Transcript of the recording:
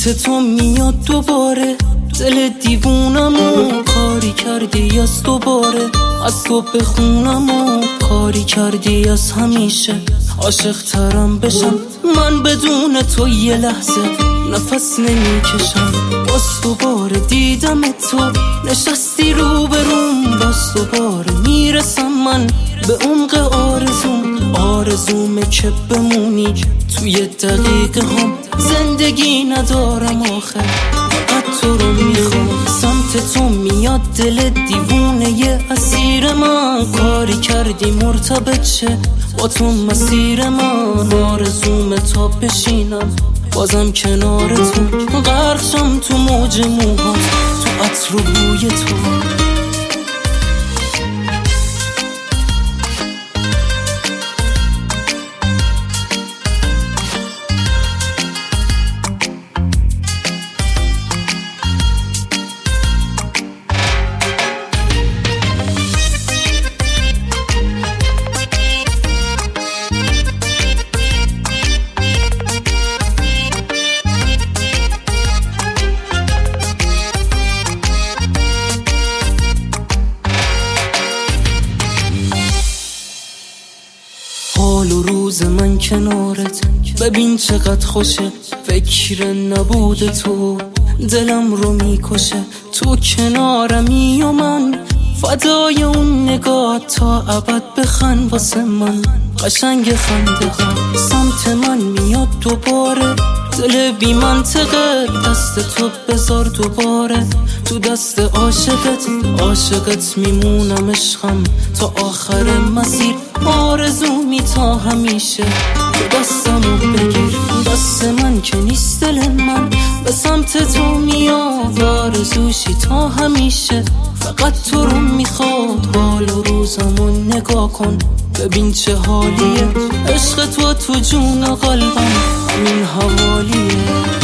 سمت تو میاد دوباره، دل دیوونمو کاری کردی از دوباره، از تو بخونم و کاری کردی از همیشه. عاشق ترم بشم من بدون تو یه لحظه نفس نمیکشم. باز دوباره دیدم تو نشستی رو بروم، باز دوباره میرسم من به عمق آرزومه که بمونی توی دقیقه هم. زندگی ندارم آخر، فقط تو رو میخوام. سمت تو میاد دل دیوونه یه اسیر من، کاری کردی مرتبط شه با تو مسیر من. آرزومه تا بشینم بازم کنار تو، غرق شم تو موج موهات، تو عطر و بوی تو. حال و روز من کنارت ببین چقدر خوشه، فکر نبود تو دلم رو میکشه. تو کنارمی و من فدای اون نگاه تا ابد بخند واسه من، قشنگ خنده ها. سمت من میاد دوباره دل بی منطقه، دست تو بذار دوباره تو دست عاشقت میمونم عشقم تا آخر مسیر. آرزومی تا همیشه تو دستمو بگیر، دست من که نیست دل من به سمت تو میاد. آرزوشی تا همیشه فقط تو رو میخواد. حال و روزمو نگاه کن ببین چه حالیه، عشق تو جون قلبم همین حوالیه.